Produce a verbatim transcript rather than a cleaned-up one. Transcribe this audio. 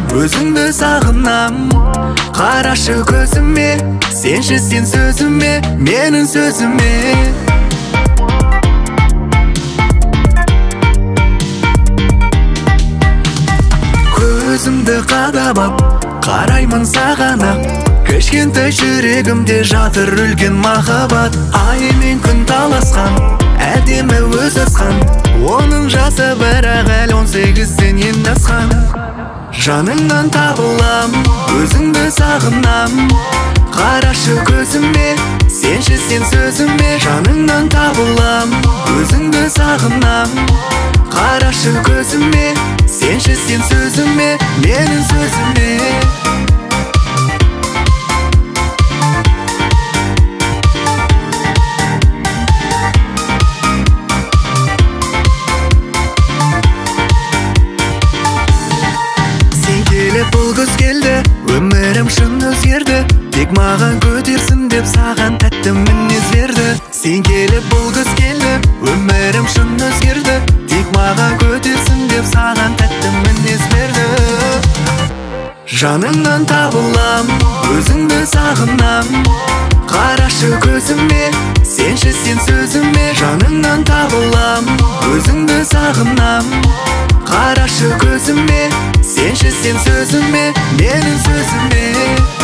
өзіңді сағынам. Қарашы көзіме, сенші сен сөзіме, менің сөзіме. Көзімді қадап ап, қараймын саған ақ. Кішкентай жүрегімде жатыр үлкен махаббат. Ай мен күн таласқан, әдемі өз асқан. Оның жасы бірақ әлі он сегізден енді асқан. Жаныңнан табылам, өзіңді сағынам. Қарашы көзіме, сенші сен сөзіме. Жаныңнан табылам, өзіңді сағынам. Қарашы көзіме, сенші сен сөзіме, менің сөзіме. Бұл күз келді, өмірім шын өзгерді. Тек маған көтерсін деп саған тәтті мінез берді. Сен келіп бұл күз келді, өмірім шын өзгерді. Тек маған көтерсін деп саған тәтті мінез берді. Жаныңнан табылам, өзіңді сағынам. Қарашы көзіме, сенші сен сөзіме. Жаныңнан табылам, өзіңді сағынам. Қарашы көзіме, сенші сен сөзіме, менің сөзіме.